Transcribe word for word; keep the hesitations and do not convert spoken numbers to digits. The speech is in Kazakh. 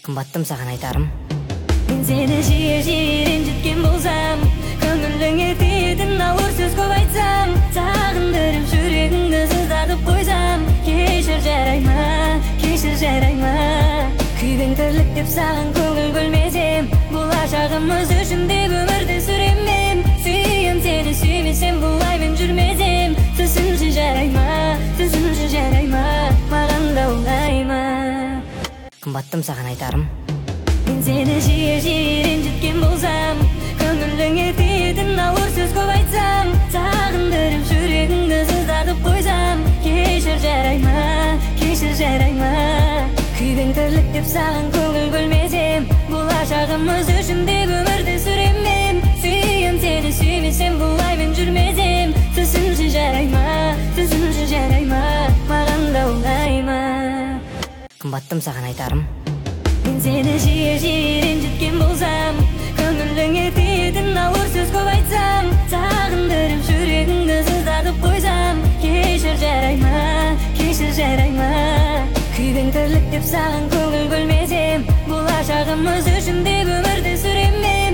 Кымбаттым саған айтарым. Мен сені жиі-жиі ренжіткен болсам, көңіліңе тиетін ауыр сөз көп айтсам, сағындырып жүрегіңді сыздатып қойсам, кешір жарай ма, кешір жарай ма. Күйген тірлік деп саған көңіл бөлмесем, болашағымыз үшін деп өмірді сүремін. Сүйем сені, сүймесем бұлай мен жүрмесем, түсінші жарай ма, түсінші жарай ма, маған да оңай ма. Кымбаттым саған айтарым. Мен сені жиі-жиі ренжіткен болсам, көңіліңе тиетін ауыр сөз көп айтсам, сағындырып жүрегіңді сыздатып қойсам, кешір жарай ма, кешір жарай ма. Күйген тірлік деп саған көңіл бөлмесем, болашағымыз үшін деп өмірді сүремін. Сүйем сені, сүймесем бұлай мен жүрмесем, түсінші жарай ма, түсінші жарай ма, маған да оңай ма. Кымбаттым саған айтарым. Мен сені жиі-жиі ренжіткен болсам, көңіліңе тиетін ауыр сөз көп айтсам, сағындырып жүрегіңді сыздатып қойсам, кешір жарай ма, кешір жарай ма. Күйген тірлік деп саған көңіл бөлмесем, болашағымыз үшін деп өмірді сүремін.